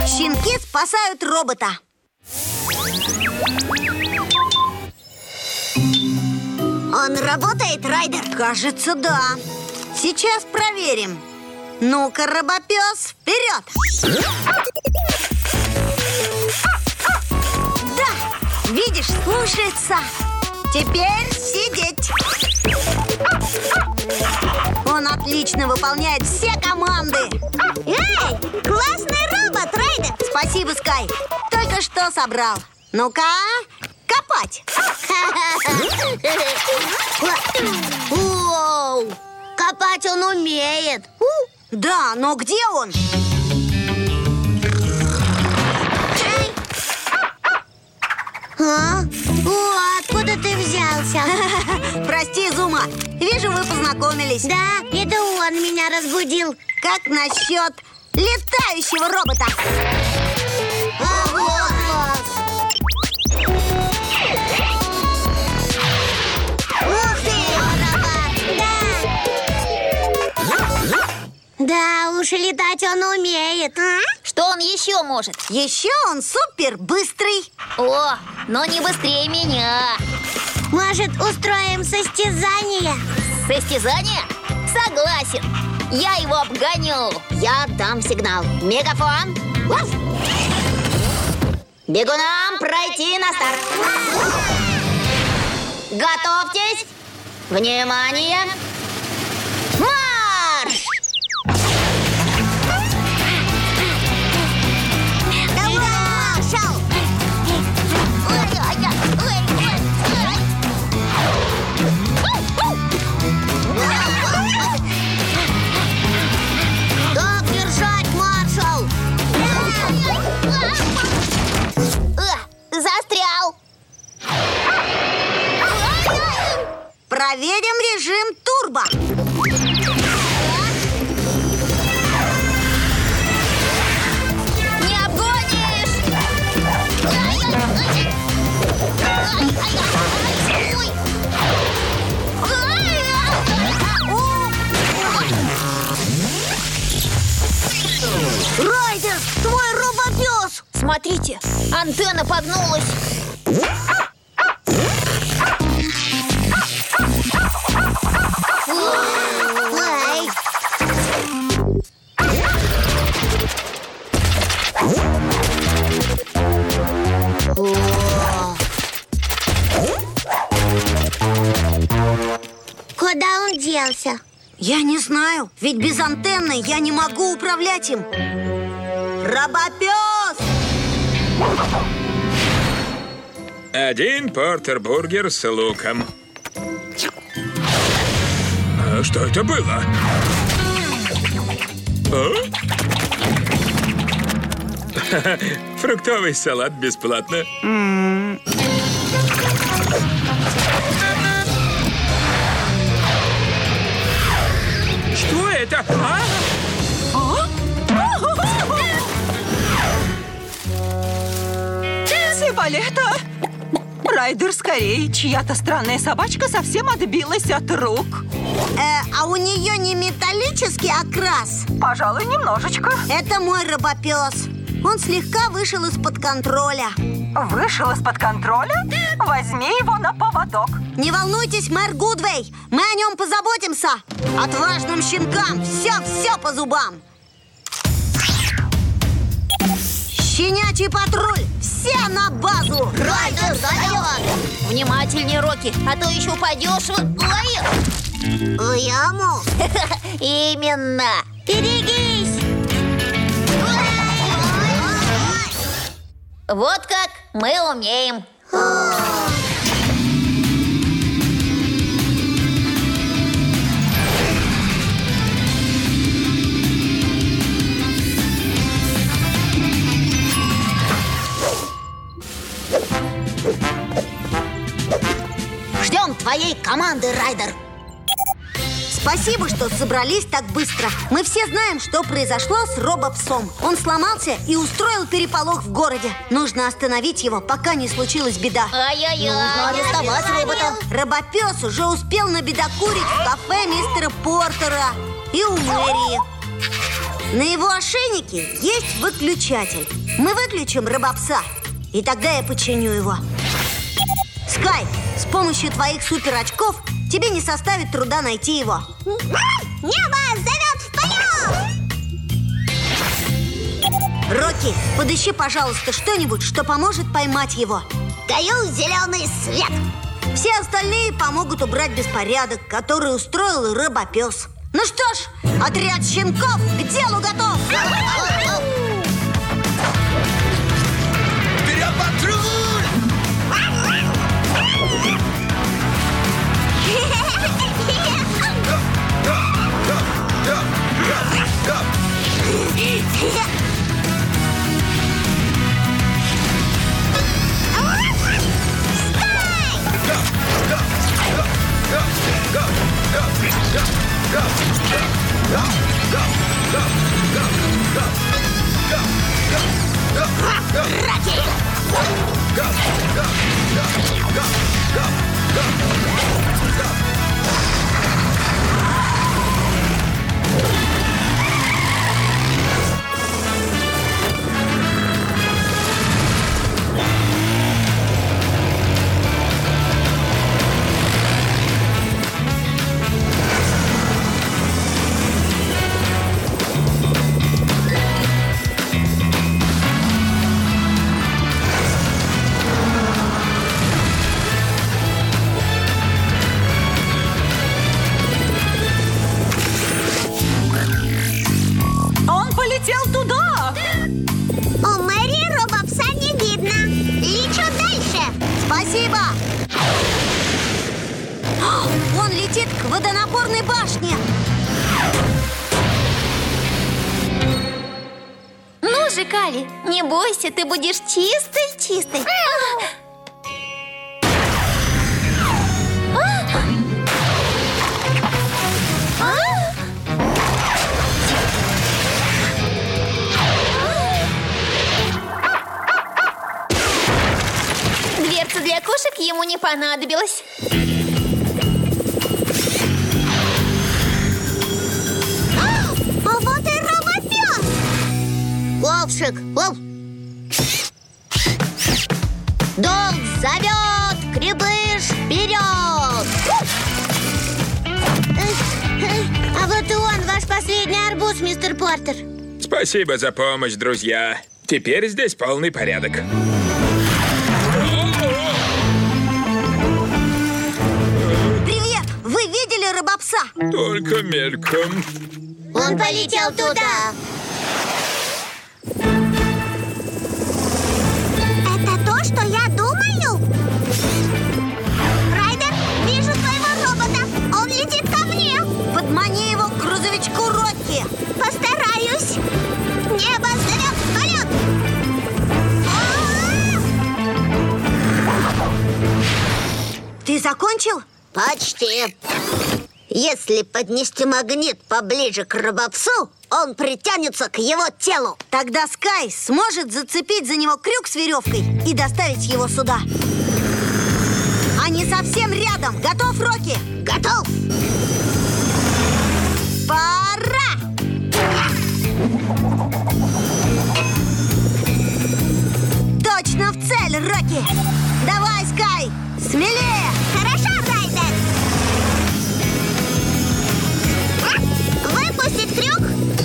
Щенки спасают робота. Он работает, Райдер? Кажется, да. Сейчас проверим. Ну-ка, робопес, вперед! Да, видишь, слушается. Теперь сидеть. Он отлично выполняет все команды. Эй, классный робот, Райдер! Спасибо, Скай. Только что собрал. Ну-ка, копать. Воу! Копать он умеет. Да, но где он? А? О, откуда ты взялся? Прости, Зума. Вижу, вы познакомились. Да, это он меня разбудил. Как насчет летающего робота? Ух ты! Да уж, летать он умеет. Что он еще может? Еще он супер быстрый. О, но не быстрее меня. Может, устроим состязание? Состязание? Согласен. Я его обгоню. Я дам сигнал. Мегафон. Уф! Бегунам пройти на старт. Готовьтесь. Внимание. Марш! Как держать, маршал? Застрял. Проверим режим турбо. Не обгонишь. Райдер, твой робопес! Смотрите, антенна погнулась. Ай. Куда он делся? Я не знаю, ведь без антенны я не могу управлять им. Робопес! Один портербургер с луком. А что это было? Фруктовый салат бесплатно. Что это? Сибалета! Райдер, скорее, чья-то странная собачка совсем отбилась от рук. А у нее не металлический окрас? Пожалуй, немножечко. Это мой робопес. Он слегка вышел из-под контроля. Вышел из-под контроля? Возьми его на поводок. Не волнуйтесь, мэр Гудвей, мы о нем позаботимся. Отважным щенкам все по зубам. Щенячий патруль, все на базу. Райдер вперед! Внимательнее, Рокки, а то еще упадешь В яму? Именно. Берегись! Вот как мы умеем. Ждем твоей команды, Райдер. Спасибо, что собрались так быстро. Мы все знаем, что произошло с робопсом. Он сломался и устроил переполох в городе. Нужно остановить его, пока не случилась беда. Ай-яй-яй. Нужно арестовать робота. Робопес уже успел набедокурить в кафе мистера Портера и у мэрии. На его ошейнике есть выключатель. Мы выключим робопса, и тогда я починю его. Скай, с помощью твоих суперочков тебе не составит труда найти его. Небо зовет вперед! Рокки, подыщи, пожалуйста, что-нибудь, что поможет поймать его. Даю зеленый свет. Все остальные помогут убрать беспорядок, который устроил робопес. Ну что ж, отряд щенков к делу готов! Вперед, патруль! Он полетел туда! У Мэри робопса не видно. Лечу дальше. Спасибо! Он летит к водонапорной башне. Ну же, Кали, не бойся, ты будешь чистой-чистой. Дверца для кошек ему не понадобилась. А вот и робопес! Вовшик, Вов! Долг зовет, крепыш, вперед! А вот и он, ваш последний арбуз, мистер Портер. Спасибо за помощь, друзья. Теперь здесь полный порядок. Привет! Вы видели робопса? Только мельком. Он полетел туда. Это то, что я думаю? Райдер, вижу твоего робота. Он летит ко мне. Подмани его к грузовичку Рокки. Постараюсь. Небо зовет в полет. Ты закончил? Почти. Если поднести магнит поближе к робопсу, он притянется к его телу. Тогда Скай сможет зацепить за него крюк с веревкой и доставить его сюда. Они совсем рядом. Готов, Рокки? Готов. Пора! Точно в цель, Рокки! Давай, Скай! Смелее! Хорошо, Райдер. Выпустить трюк.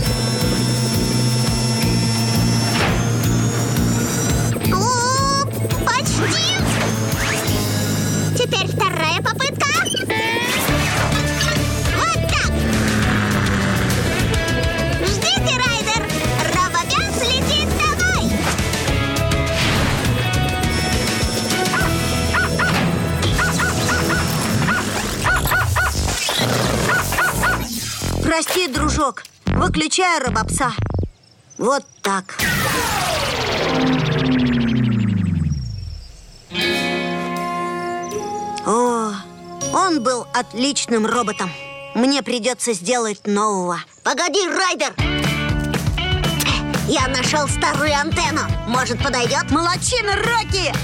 Почти. Теперь вторая попытка. Вот так. Ждите, Райдер. Робопес летит домой. Прости, дружок. Выключаю робопса. Вот так. О, он был отличным роботом. Мне придется сделать нового. Погоди, Райдер. Я нашел старую антенну. Может, подойдет? Молодчина, Рокки!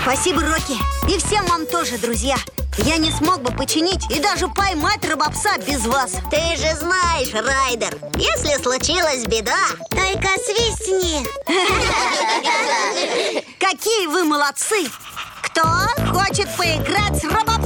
Спасибо, Рокки. И всем вам тоже, друзья. Я не смог бы починить и даже поймать робопса без вас. Ты же знаешь, Райдер, если случилась беда, только свистни. Какие вы молодцы! Кто хочет поиграть с робопсом?